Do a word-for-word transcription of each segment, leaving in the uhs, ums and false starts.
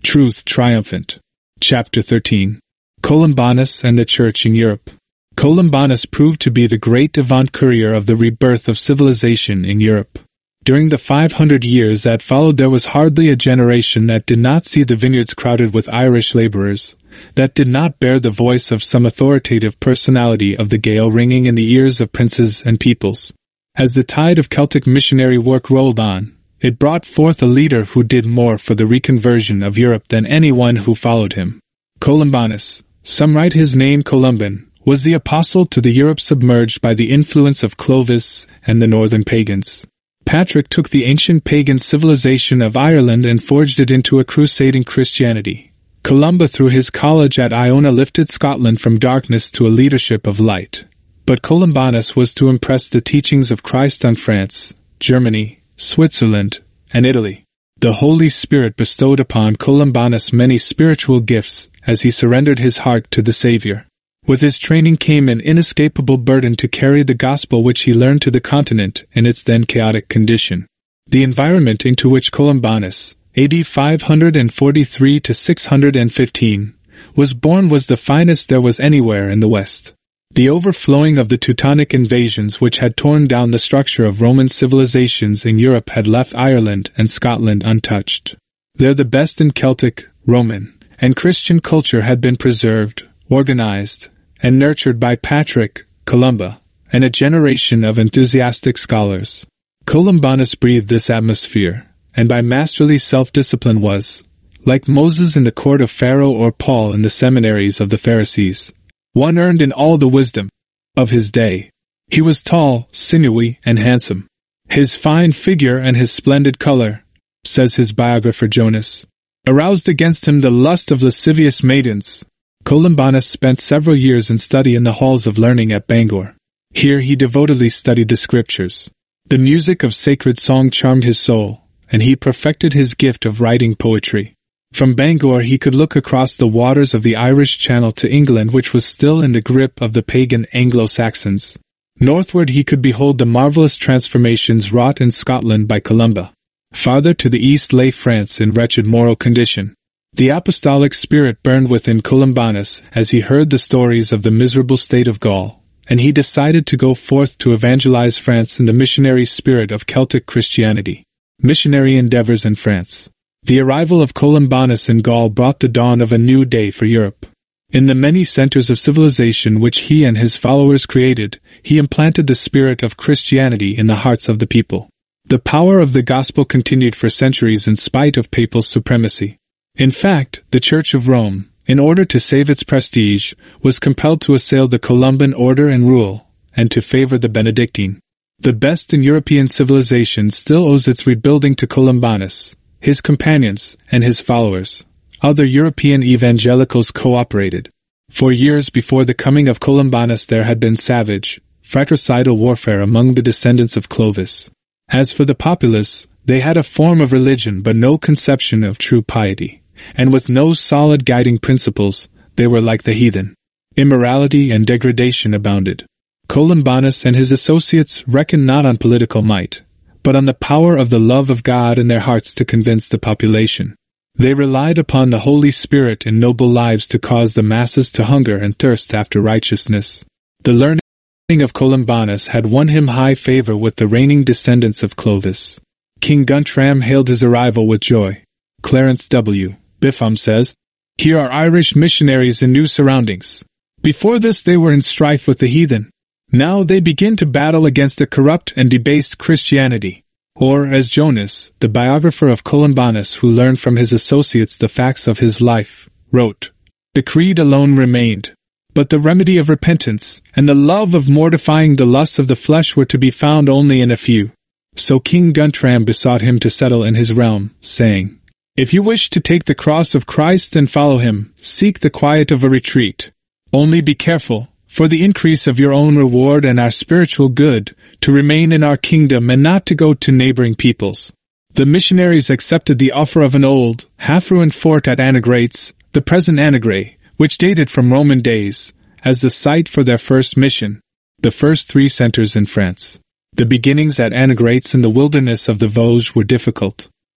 Truth Triumphant. Chapter thirteen. Columbanus and the Church in Europe. Columbanus proved to be the great avant-courier of the rebirth of civilization in Europe. During the five hundred years that followed, there was hardly a generation that did not see the vineyards crowded with Irish laborers, that did not bear the voice of some authoritative personality of the Gael ringing in the ears of princes and peoples. As the tide of Celtic missionary work rolled on, it brought forth a leader who did more for the reconversion of Europe than anyone who followed him. Columbanus, some write his name Columban, was the apostle to the Europe submerged by the influence of Clovis and the northern pagans. Patrick took the ancient pagan civilization of Ireland and forged it into a crusading Christianity. Columba through his college at Iona lifted Scotland from darkness to a leadership of light. But Columbanus was to impress the teachings of Christ on France, Germany, Switzerland, and Italy. The Holy Spirit bestowed upon Columbanus many spiritual gifts as he surrendered his heart to the Savior. With his training came an inescapable burden to carry the gospel which he learned to the continent in its then chaotic condition. The environment into which Columbanus, A D five forty-three to six hundred fifteen, was born was the finest there was anywhere in the West. The overflowing of the Teutonic invasions which had torn down the structure of Roman civilizations in Europe had left Ireland and Scotland untouched. There the best in Celtic, Roman, and Christian culture had been preserved, organized, and nurtured by Patrick, Columba, and a generation of enthusiastic scholars. Columbanus breathed this atmosphere, and by masterly self-discipline was, like Moses in the court of Pharaoh or Paul in the seminaries of the Pharisees, one earned in all the wisdom of his day. He was tall, sinewy, and handsome. His fine figure and his splendid color, says his biographer Jonas, aroused against him the lust of lascivious maidens. Columbanus spent several years in study in the halls of learning at Bangor. Here he devotedly studied the scriptures. The music of sacred song charmed his soul, and he perfected his gift of writing poetry. From Bangor he could look across the waters of the Irish Channel to England, which was still in the grip of the pagan Anglo-Saxons. Northward he could behold the marvelous transformations wrought in Scotland by Columba. Farther to the east lay France in wretched moral condition. The apostolic spirit burned within Columbanus as he heard the stories of the miserable state of Gaul, and he decided to go forth to evangelize France in the missionary spirit of Celtic Christianity. Missionary endeavors in France. The arrival of Columbanus in Gaul brought the dawn of a new day for Europe. In the many centers of civilization which he and his followers created, he implanted the spirit of Christianity in the hearts of the people. The power of the gospel continued for centuries in spite of papal supremacy. In fact, the Church of Rome, in order to save its prestige, was compelled to assail the Columban order and rule, and to favor the Benedictine. The best in European civilization still owes its rebuilding to Columbanus, his companions, and his followers. Other European evangelicals cooperated. For years before the coming of Columbanus there had been savage, fratricidal warfare among the descendants of Clovis. As for the populace, they had a form of religion but no conception of true piety. And with no solid guiding principles, they were like the heathen. Immorality and degradation abounded. Columbanus and his associates reckoned not on political might, but on the power of the love of God in their hearts to convince the population. They relied upon the Holy Spirit in noble lives to cause the masses to hunger and thirst after righteousness. The learning of Columbanus had won him high favor with the reigning descendants of Clovis. King Guntram hailed his arrival with joy. Clarence W. Biffam says, "Here are Irish missionaries in new surroundings. Before this they were in strife with the heathen. Now they begin to battle against a corrupt and debased Christianity." Or, as Jonas, the biographer of Columbanus who learned from his associates the facts of his life, wrote, "The creed alone remained, but the remedy of repentance and the love of mortifying the lusts of the flesh were to be found only in a few." So King Guntram besought him to settle in his realm, saying, "If you wish to take the cross of Christ and follow him, seek the quiet of a retreat. Only be careful, for the increase of your own reward and our spiritual good, to remain in our kingdom and not to go to neighboring peoples." The missionaries accepted the offer of an old, half-ruined fort at Anagrates, the present Anagré, which dated from Roman days, as the site for their first mission. The first three centers in France. The beginnings at Anagrates in the wilderness of the Vosges were difficult.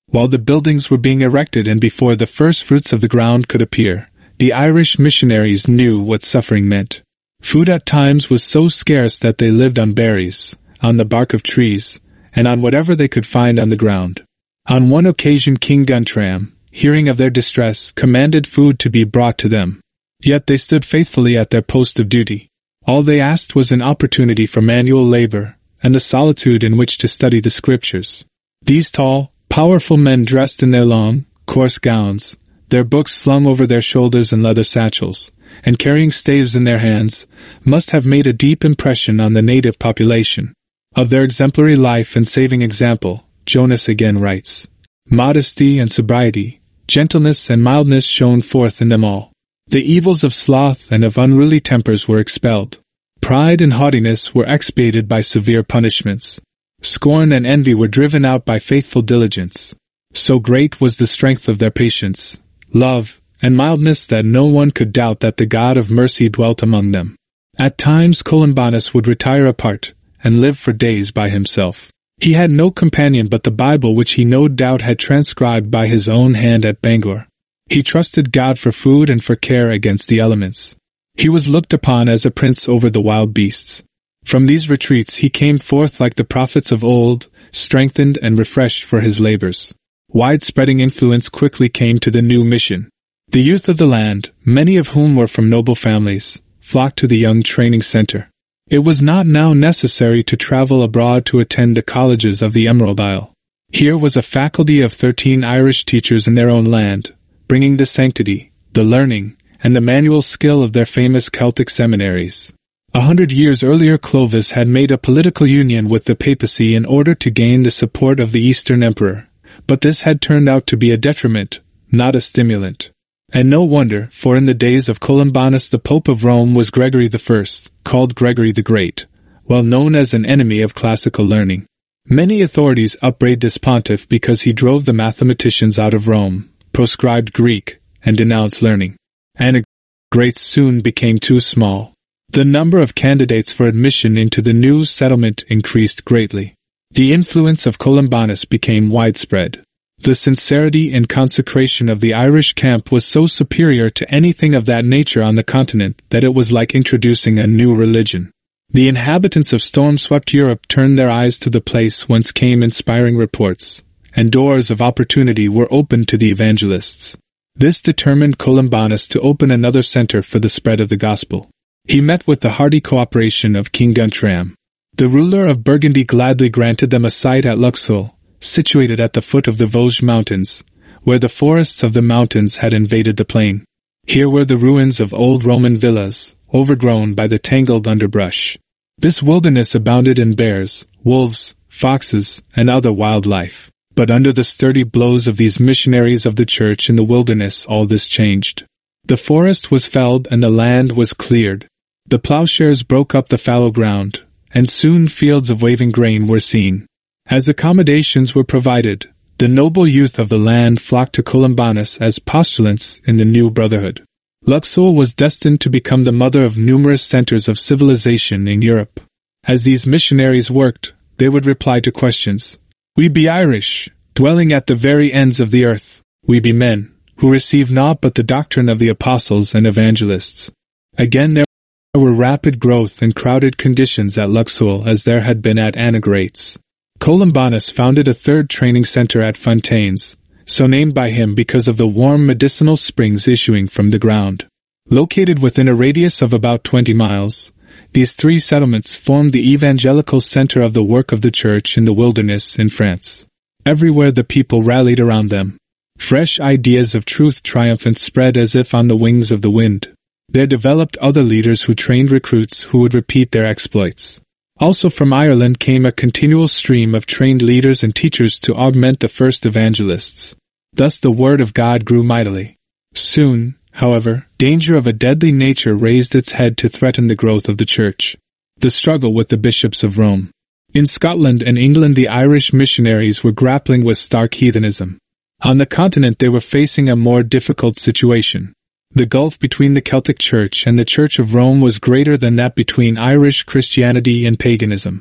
While the buildings were being erected and before the first fruits of the ground could appear, the Irish missionaries knew what suffering meant. Food at times was so scarce that they lived on berries, on the bark of trees, and on whatever they could find on the ground. On one occasion King Guntram, hearing of their distress, commanded food to be brought to them. Yet they stood faithfully at their post of duty. All they asked was an opportunity for manual labor, and the solitude in which to study the scriptures. These tall, powerful men dressed in their long, coarse gowns, their books slung over their shoulders in leather satchels, and carrying staves in their hands, must have made a deep impression on the native population. Of their exemplary life and saving example, Jonas again writes, "Modesty and sobriety, gentleness and mildness shone forth in them all. The evils of sloth and of unruly tempers were expelled. Pride and haughtiness were expiated by severe punishments. Scorn and envy were driven out by faithful diligence. So great was the strength of their patience, love, and mildness that no one could doubt that the God of mercy dwelt among them." At times Columbanus would retire apart, and live for days by himself. He had no companion but the Bible, which he no doubt had transcribed by his own hand at Bangor. He trusted God for food and for care against the elements. He was looked upon as a prince over the wild beasts. From these retreats he came forth like the prophets of old, strengthened and refreshed for his labors. Widespreading influence quickly came to the new mission. The youth of the land, many of whom were from noble families, flocked to the young training center. It was not now necessary to travel abroad to attend the colleges of the Emerald Isle. Here was a faculty of thirteen Irish teachers in their own land, bringing the sanctity, the learning, and the manual skill of their famous Celtic seminaries. A hundred years earlier Clovis had made a political union with the papacy in order to gain the support of the Eastern Emperor, but this had turned out to be a detriment, not a stimulant. And no wonder, for in the days of Columbanus the Pope of Rome was Gregory the First, called Gregory the Great, well known as an enemy of classical learning. Many authorities upbraid this pontiff because he drove the mathematicians out of Rome, proscribed Greek, and denounced learning. And greats soon became too small. The number of candidates for admission into the new settlement increased greatly. The influence of Columbanus became widespread. The sincerity and consecration of the Irish camp was so superior to anything of that nature on the continent that it was like introducing a new religion. The inhabitants of storm-swept Europe turned their eyes to the place whence came inspiring reports, and doors of opportunity were opened to the evangelists. This determined Columbanus to open another center for the spread of the gospel. He met with the hearty cooperation of King Guntram. The ruler of Burgundy gladly granted them a site at Luxeuil, situated at the foot of the Vosges Mountains, where the forests of the mountains had invaded the plain. Here were the ruins of old Roman villas, overgrown by the tangled underbrush. This wilderness abounded in bears, wolves, foxes, and other wildlife. But under the sturdy blows of these missionaries of the church in the wilderness all this changed. The forest was felled and the land was cleared. The plowshares broke up the fallow ground, and soon fields of waving grain were seen. As accommodations were provided, the noble youth of the land flocked to Columbanus as postulants in the new brotherhood. Luxeuil was destined to become the mother of numerous centers of civilization in Europe. As these missionaries worked, they would reply to questions. "We be Irish, dwelling at the very ends of the earth. We be men, who receive naught but the doctrine of the apostles and evangelists." Again there were rapid growth and crowded conditions at Luxeuil as there had been at Anagrates. Columbanus founded a third training center at Fontaines, so named by him because of the warm medicinal springs issuing from the ground. Located within a radius of about twenty miles, these three settlements formed the evangelical center of the work of the church in the wilderness in France. Everywhere the people rallied around them. Fresh ideas of truth triumphant spread as if on the wings of the wind. There developed other leaders who trained recruits who would repeat their exploits. Also from Ireland came a continual stream of trained leaders and teachers to augment the first evangelists. Thus the word of God grew mightily. Soon, however, danger of a deadly nature raised its head to threaten the growth of the church. The struggle with the bishops of Rome. In Scotland and England the Irish missionaries were grappling with stark heathenism. On the continent they were facing a more difficult situation. The gulf between the Celtic Church and the Church of Rome was greater than that between Irish Christianity and paganism.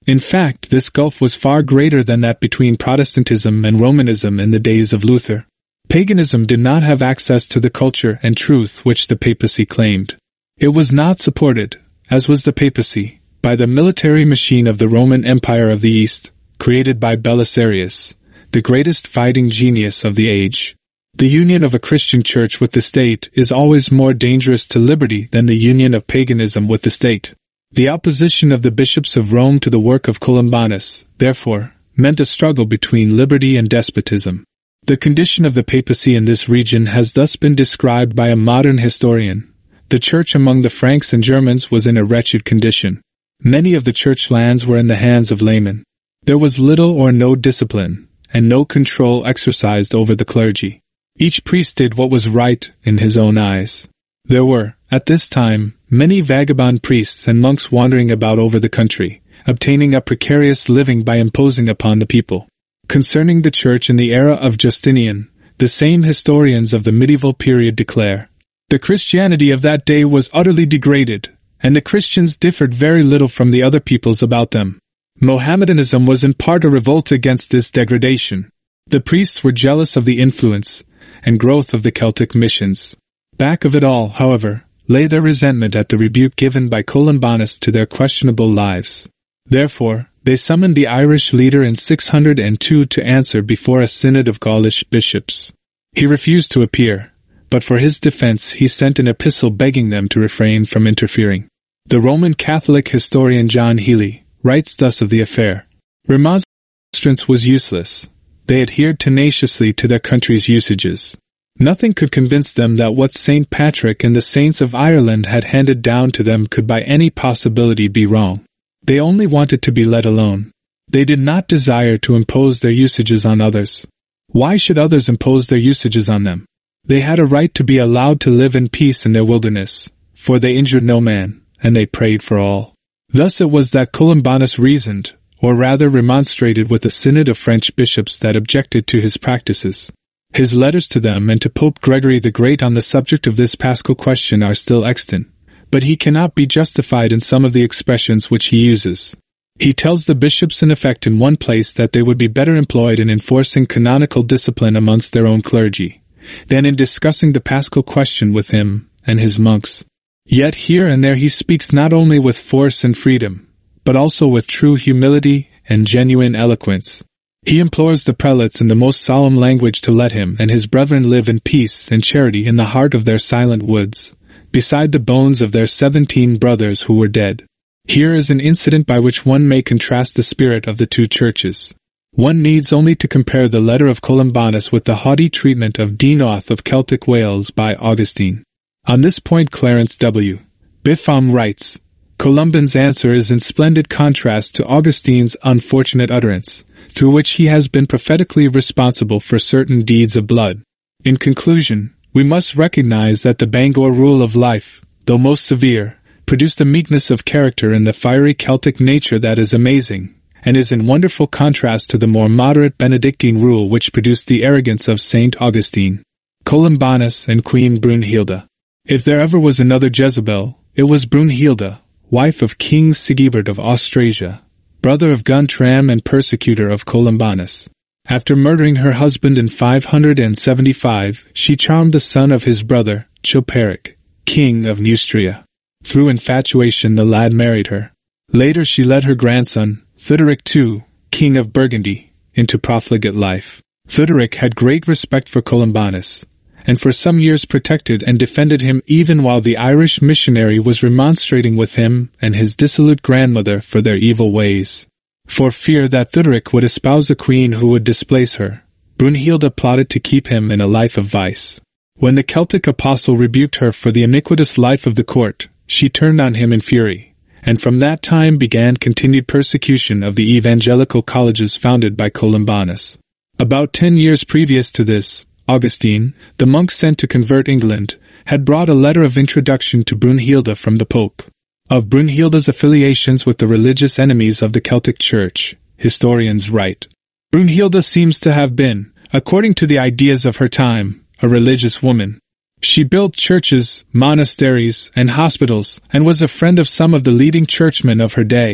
In fact, this gulf was far greater than that between Protestantism and Romanism in the days of Luther. Paganism did not have access to the culture and truth which the papacy claimed. It was not supported, as was the papacy, by the military machine of the Roman Empire of the East, created by Belisarius, the greatest fighting genius of the age. The union of a Christian church with the state is always more dangerous to liberty than the union of paganism with the state. The opposition of the bishops of Rome to the work of Columbanus, therefore, meant a struggle between liberty and despotism. The condition of the papacy in this region has thus been described by a modern historian. The church among the Franks and Germans was in a wretched condition. Many of the church lands were in the hands of laymen. There was little or no discipline, and no control exercised over the clergy. Each priest did what was right in his own eyes. There were, at this time, many vagabond priests and monks wandering about over the country, obtaining a precarious living by imposing upon the people. Concerning the church in the era of Justinian, the same historians of the medieval period declare, "The Christianity of that day was utterly degraded, and the Christians differed very little from the other peoples about them." Mohammedanism was in part a revolt against this degradation. The priests were jealous of the influence and growth of the Celtic missions. Back of it all, however, lay their resentment at the rebuke given by Columbanus to their questionable lives. Therefore, they summoned the Irish leader in six hundred two to answer before a synod of Gaulish bishops. He refused to appear, but for his defense he sent an epistle begging them to refrain from interfering. The Roman Catholic historian John Healy writes thus of the affair: "Remonstrance was useless. They adhered tenaciously to their country's usages. Nothing could convince them that what Saint Patrick and the saints of Ireland had handed down to them could by any possibility be wrong. They only wanted to be let alone. They did not desire to impose their usages on others. Why should others impose their usages on them? They had a right to be allowed to live in peace in their wilderness, for they injured no man, and they prayed for all." Thus it was that Columbanus reasoned, or rather remonstrated with a synod of French bishops that objected to his practices. His letters to them and to Pope Gregory the Great on the subject of this paschal question are still extant, but he cannot be justified in some of the expressions which he uses. He tells the bishops in effect in one place that they would be better employed in enforcing canonical discipline amongst their own clergy, than in discussing the paschal question with him and his monks. Yet here and there he speaks not only with force and freedom, but also with true humility and genuine eloquence. He implores the prelates in the most solemn language to let him and his brethren live in peace and charity in the heart of their silent woods, beside the bones of their seventeen brothers who were dead. Here is an incident by which one may contrast the spirit of the two churches. One needs only to compare the letter of Columbanus with the haughty treatment of Dinoth of Celtic Wales by Augustine. On this point Clarence W. Biffam writes, "Columban's answer is in splendid contrast to Augustine's unfortunate utterance, through which he has been prophetically responsible for certain deeds of blood. In conclusion, we must recognize that the Bangor rule of life, though most severe, produced a meekness of character in the fiery Celtic nature that is amazing, and is in wonderful contrast to the more moderate Benedictine rule which produced the arrogance of Saint Augustine." Columbanus and Queen Brunhilda. If there ever was another Jezebel, it was Brunhilda, wife of King Sigebert of Austrasia, brother of Guntram and persecutor of Columbanus. After murdering her husband in five hundred seventy-five, she charmed the son of his brother, Chilperic, king of Neustria. Through infatuation the lad married her. Later she led her grandson, Theuderic the Second, king of Burgundy, into profligate life. Theuderic had great respect for Columbanus, and for some years protected and defended him even while the Irish missionary was remonstrating with him and his dissolute grandmother for their evil ways. For fear that Theuderic would espouse a queen who would displace her, Brunhilda plotted to keep him in a life of vice. When the Celtic apostle rebuked her for the iniquitous life of the court, she turned on him in fury, and from that time began continued persecution of the evangelical colleges founded by Columbanus. About ten years previous to this, Augustine, the monk sent to convert England, had brought a letter of introduction to Brunhilda from the Pope. Of Brunhilda's affiliations with the religious enemies of the Celtic Church, historians write, "Brunhilda seems to have been, according to the ideas of her time, a religious woman. She built churches, monasteries, and hospitals, and was a friend of some of the leading churchmen of her day.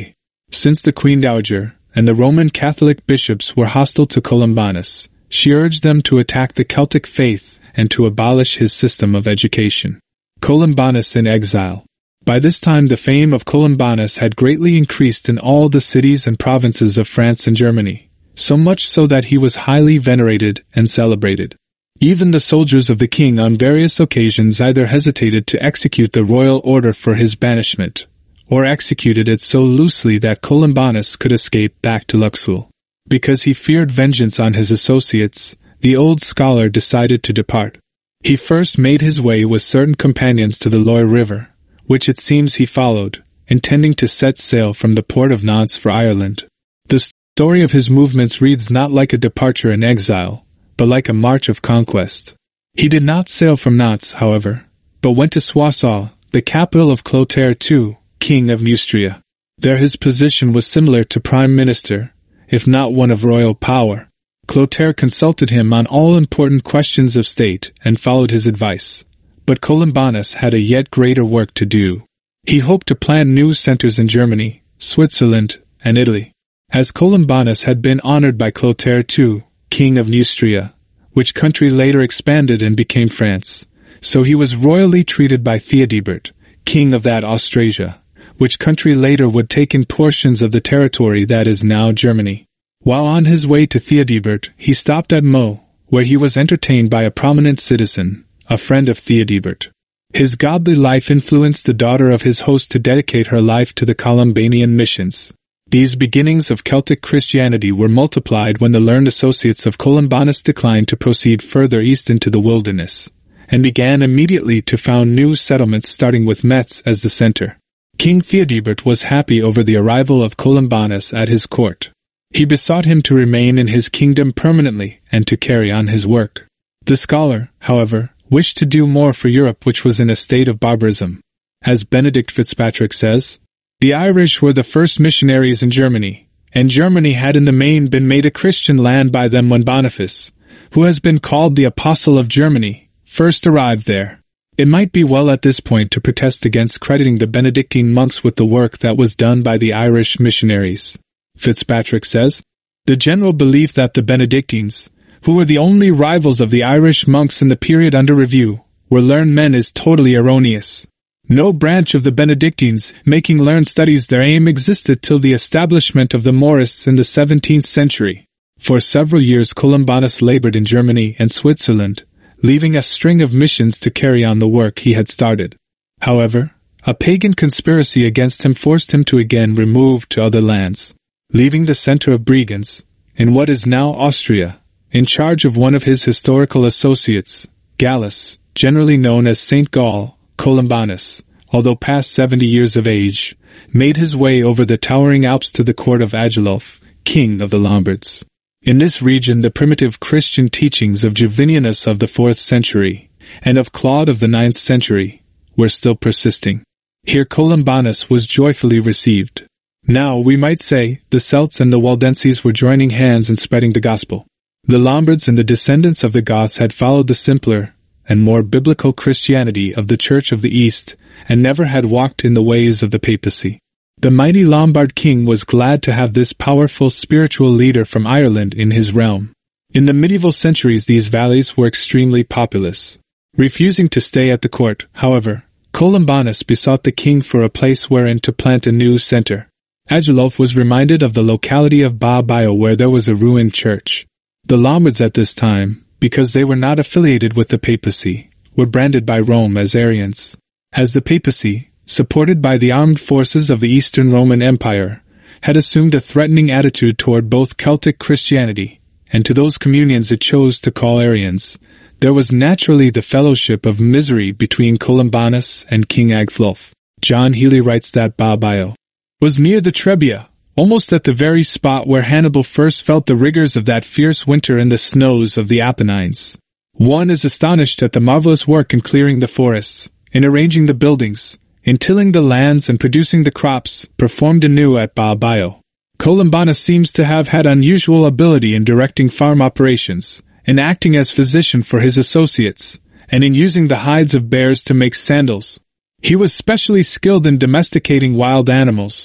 Since the Queen Dowager and the Roman Catholic bishops were hostile to Columbanus, she urged them to attack the Celtic faith and to abolish his system of education. Columbanus in exile. By this time the fame of Columbanus had greatly increased in all the cities and provinces of France and Germany, so much so that he was highly venerated and celebrated. Even the soldiers of the king on various occasions either hesitated to execute the royal order for his banishment, or executed it so loosely that Columbanus could escape back to Luxeuil. Because he feared vengeance on his associates, the old scholar decided to depart. He first made his way with certain companions to the Loire River, which it seems he followed, intending to set sail from the port of Nantes for Ireland. The story of his movements reads not like a departure in exile, but like a march of conquest. He did not sail from Nantes, however, but went to Soissons, the capital of Clotaire the Second, king of Neustria. There his position was similar to prime minister, if not one of royal power. Clotaire consulted him on all important questions of state and followed his advice. But Columbanus had a yet greater work to do. He hoped to plant new centers in Germany, Switzerland, and Italy. As Columbanus had been honored by Clotaire the Second, king of Neustria, which country later expanded and became France, so he was royally treated by Theodebert, king of that Austrasia, which country later would take in portions of the territory that is now Germany. While on his way to Theodebert, he stopped at Meaux, where he was entertained by a prominent citizen, a friend of Theodebert. His godly life influenced the daughter of his host to dedicate her life to the Columbanian missions. These beginnings of Celtic Christianity were multiplied when the learned associates of Columbanus declined to proceed further east into the wilderness, and began immediately to found new settlements, starting with Metz as the center. King Theodebert was happy over the arrival of Columbanus at his court. He besought him to remain in his kingdom permanently and to carry on his work. The scholar, however, wished to do more for Europe, which was in a state of barbarism. As Benedict Fitzpatrick says, the Irish were the first missionaries in Germany, and Germany had in the main been made a Christian land by them when Boniface, who has been called the Apostle of Germany, first arrived there. It might be well at this point to protest against crediting the Benedictine monks with the work that was done by the Irish missionaries. Fitzpatrick says, the general belief that the Benedictines, who were the only rivals of the Irish monks in the period under review, were learned men is totally erroneous. No branch of the Benedictines making learned studies their aim existed till the establishment of the Moorists in the seventeenth century. For several years Columbanus labored in Germany and Switzerland, leaving a string of missions to carry on the work he had started. However, a pagan conspiracy against him forced him to again remove to other lands, leaving the center of Bregenz, in what is now Austria, in charge of one of his historical associates, Gallus, generally known as Saint Gall. Columbanus, although past seventy years of age, made his way over the towering Alps to the court of Agilulf, king of the Lombards. In this region the primitive Christian teachings of Jovinianus of the fourth century, and of Claude of the ninth century, were still persisting. Here Columbanus was joyfully received. Now, we might say, the Celts and the Waldenses were joining hands in spreading the gospel. The Lombards and the descendants of the Goths had followed the simpler and more biblical Christianity of the Church of the East, and never had walked in the ways of the papacy. The mighty Lombard king was glad to have this powerful spiritual leader from Ireland in his realm. In the medieval centuries these valleys were extremely populous. Refusing to stay at the court, however, Columbanus besought the king for a place wherein to plant a new center. Agilulf was reminded of the locality of Ba-Bio where there was a ruined church. The Lombards at this time, because they were not affiliated with the papacy, were branded by Rome as Arians. As the papacy, supported by the armed forces of the Eastern Roman Empire, had assumed a threatening attitude toward both Celtic Christianity and to those communions it chose to call Arians, there was naturally the fellowship of misery between Columbanus and King Agilulf. John Healy writes that Ba-Bio was near the Trebia, almost at the very spot where Hannibal first felt the rigors of that fierce winter in the snows of the Apennines. One is astonished at the marvelous work in clearing the forests, in arranging the buildings, in tilling the lands and producing the crops, performed anew at Ba-Bio. Columbanus seems to have had unusual ability in directing farm operations, in acting as physician for his associates, and in using the hides of bears to make sandals. He was specially skilled in domesticating wild animals.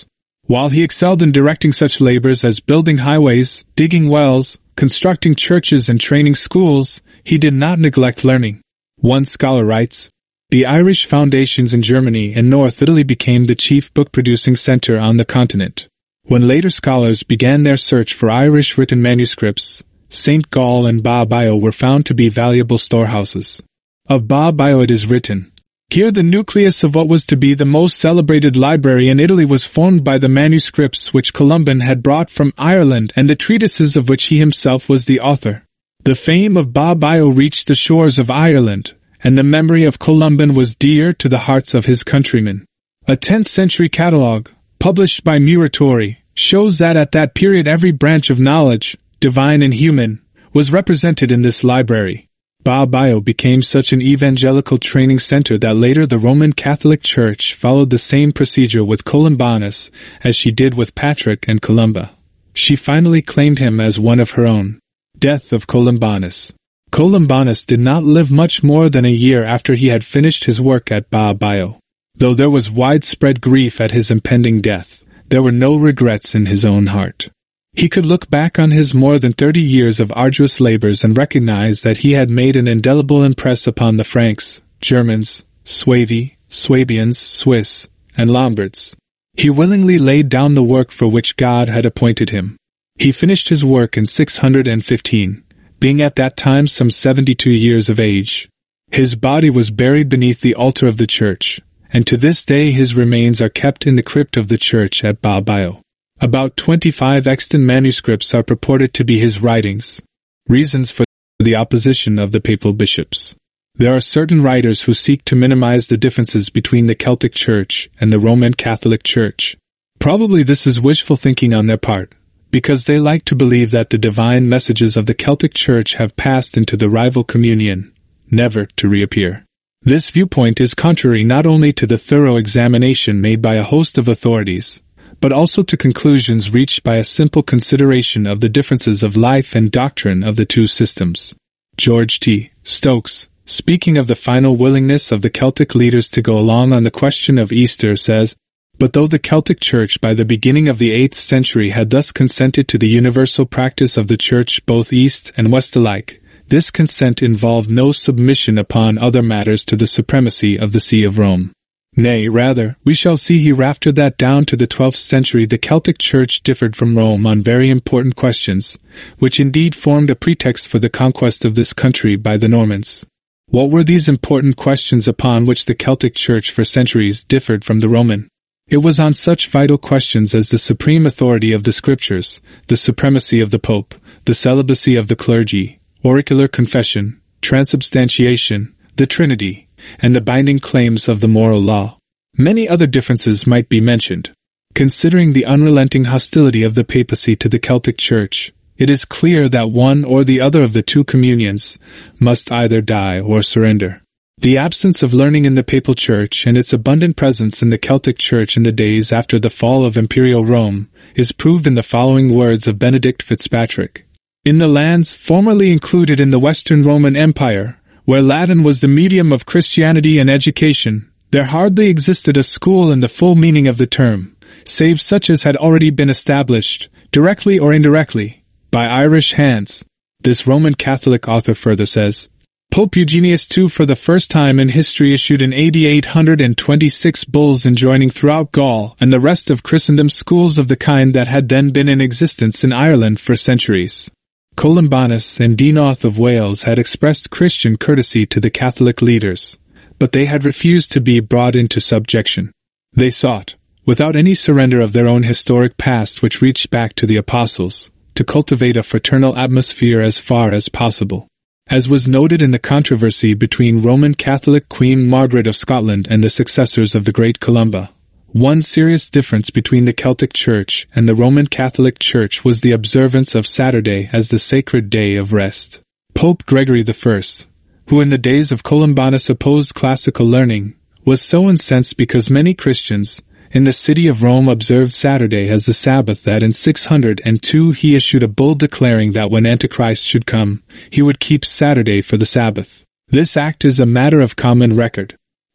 While he excelled in directing such labors as building highways, digging wells, constructing churches and training schools, he did not neglect learning. One scholar writes, "The Irish foundations in Germany and North Italy became the chief book-producing center on the continent. When later scholars began their search for Irish written manuscripts, Saint Gall and Ba Bio were found to be valuable storehouses. Of Ba Bio it is written, "Here the nucleus of what was to be the most celebrated library in Italy was formed by the manuscripts which Columban had brought from Ireland and the treatises of which he himself was the author. The fame of Ba Bio reached the shores of Ireland, and the memory of Columban was dear to the hearts of his countrymen." A tenth century catalogue, published by Muratori, shows that at that period every branch of knowledge, divine and human, was represented in this library. Ba Bio became such an evangelical training center that later the Roman Catholic Church followed the same procedure with Columbanus as she did with Patrick and Columba. She finally claimed him as one of her own. Death of Columbanus. Columbanus did not live much more than a year after he had finished his work at Ba Bio. Though there was widespread grief at his impending death, there were no regrets in his own heart. He could look back on his more than thirty years of arduous labors and recognize that he had made an indelible impress upon the Franks, Germans, Suevi, Swabians, Swiss, and Lombards. He willingly laid down the work for which God had appointed him. He finished his work in six hundred fifteen, being at that time some seventy-two years of age. His body was buried beneath the altar of the church, and to this day his remains are kept in the crypt of the church at Ba Bio. About twenty-five extant manuscripts are purported to be his writings. Reasons for the opposition of the papal bishops. There are certain writers who seek to minimize the differences between the Celtic Church and the Roman Catholic Church. Probably this is wishful thinking on their part, because they like to believe that the divine messages of the Celtic Church have passed into the rival communion, never to reappear. This viewpoint is contrary not only to the thorough examination made by a host of authorities, but also to conclusions reached by a simple consideration of the differences of life and doctrine of the two systems. George T. Stokes, speaking of the final willingness of the Celtic leaders to go along on the question of Easter, says, "But though the Celtic Church by the beginning of the eighth century had thus consented to the universal practice of the Church both East and West alike, this consent involved no submission upon other matters to the supremacy of the See of Rome. Nay, rather, we shall see hereafter that down to the twelfth century the Celtic Church differed from Rome on very important questions, which indeed formed a pretext for the conquest of this country by the Normans." What were these important questions upon which the Celtic Church for centuries differed from the Roman? It was on such vital questions as the supreme authority of the Scriptures, the supremacy of the Pope, the celibacy of the clergy, auricular confession, transubstantiation, the Trinity, and the binding claims of the moral law. Many other differences might be mentioned. Considering the unrelenting hostility of the papacy to the Celtic Church, it is clear that one or the other of the two communions must either die or surrender. The absence of learning in the Papal Church and its abundant presence in the Celtic Church in the days after the fall of Imperial Rome is proved in the following words of Benedict Fitzpatrick. "In the lands formerly included in the Western Roman Empire, where Latin was the medium of Christianity and education, there hardly existed a school in the full meaning of the term, save such as had already been established, directly or indirectly, by Irish hands." This Roman Catholic author further says, "Pope Eugenius the Second for the first time in history issued in A D eight hundred twenty-six bulls enjoining throughout Gaul and the rest of Christendom schools of the kind that had then been in existence in Ireland for centuries." Columbanus and Denoth of Wales had expressed Christian courtesy to the Catholic leaders, but they had refused to be brought into subjection. They sought, without any surrender of their own historic past which reached back to the apostles, to cultivate a fraternal atmosphere as far as possible. As was noted in the controversy between Roman Catholic Queen Margaret of Scotland and the successors of the great Columba, one serious difference between the Celtic Church and the Roman Catholic Church was the observance of Saturday as the sacred day of rest. Pope Gregory the First, who in the days of Columbanus opposed classical learning, was so incensed because many Christians in the city of Rome observed Saturday as the Sabbath that in six hundred two he issued a bull declaring that when Antichrist should come, he would keep Saturday for the Sabbath. This act is a matter of common record.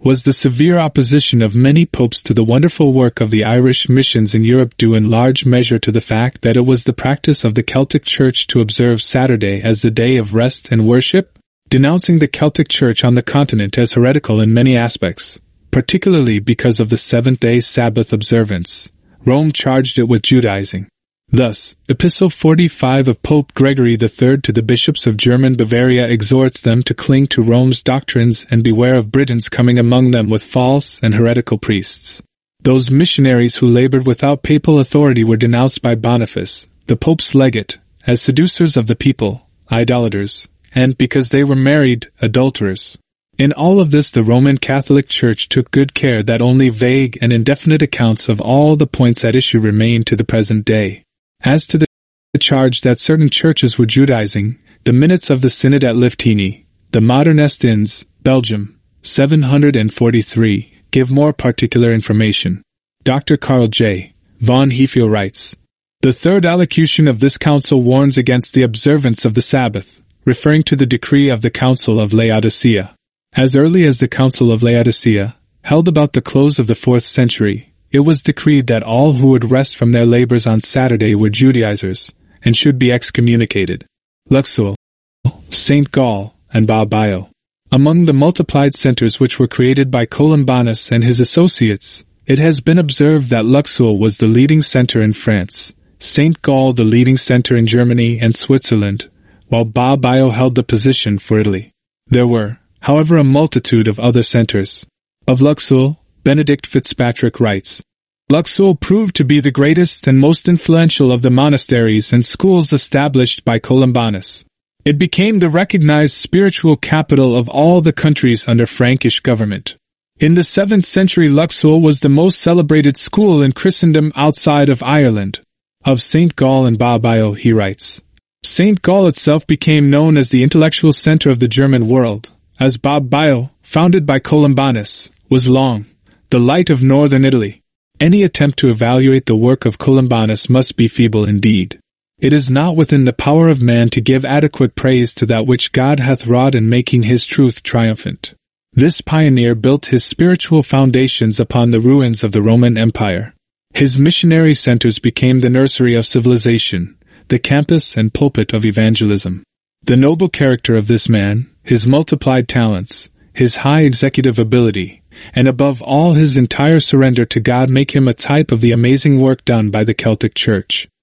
was the severe opposition of many popes to the wonderful work of the Irish missions in Europe, due in large measure to the fact that it was the practice of the Celtic Church to observe Saturday as the day of rest and worship, denouncing the Celtic Church on the continent as heretical in many aspects, particularly because of the seventh-day Sabbath observance. Rome charged it with Judaizing. Thus, Epistle forty-five of Pope Gregory the Third to the bishops of German Bavaria exhorts them to cling to Rome's doctrines and beware of Britons coming among them with false and heretical priests. Those missionaries who labored without papal authority were denounced by Boniface, the Pope's legate, as seducers of the people, idolaters, and, because they were married, adulterers. In all of this the Roman Catholic Church took good care that only vague and indefinite accounts of all the points at issue remain to the present day. As to the charge that certain churches were Judaizing, the minutes of the Synod at Liftini, the modern Estins, Belgium, seven hundred forty-three, give more particular information. Doctor Carl J. von Hefele writes, "The third allocution of this council warns against the observance of the Sabbath, referring to the decree of the Council of Laodicea. As early as the Council of Laodicea, held about the close of the fourth century, it was decreed that all who would rest from their labors on Saturday were Judaizers, and should be excommunicated." Luxeuil, Saint Gall, and Bobbio. Among the multiplied centers which were created by Columbanus and his associates, it has been observed that Luxeuil was the leading center in France, Saint Gall the leading center in Germany and Switzerland, while Bobbio held the position for Italy. There were, however, a multitude of other centers. Of Luxeuil, Benedict Fitzpatrick writes, "Luxeuil proved to be the greatest and most influential of the monasteries and schools established by Columbanus. It became the recognized spiritual capital of all the countries under Frankish government. In the seventh century Luxeuil was the most celebrated school in Christendom outside of Ireland." Of Saint Gall and Bobbio he writes, "Saint Gall itself became known as the intellectual center of the German world, as Bobbio, founded by Columbanus, was long the light of northern Italy. Any attempt to evaluate the work of Columbanus must be feeble indeed. It is not within the power of man to give adequate praise to that which God hath wrought in making his truth triumphant. This pioneer built his spiritual foundations upon the ruins of the Roman Empire. His missionary centers became the nursery of civilization, the campus and pulpit of evangelism. The noble character of this man, his multiplied talents, his high executive ability, and above all his entire surrender to God make him a type of the amazing work done by the Celtic Church.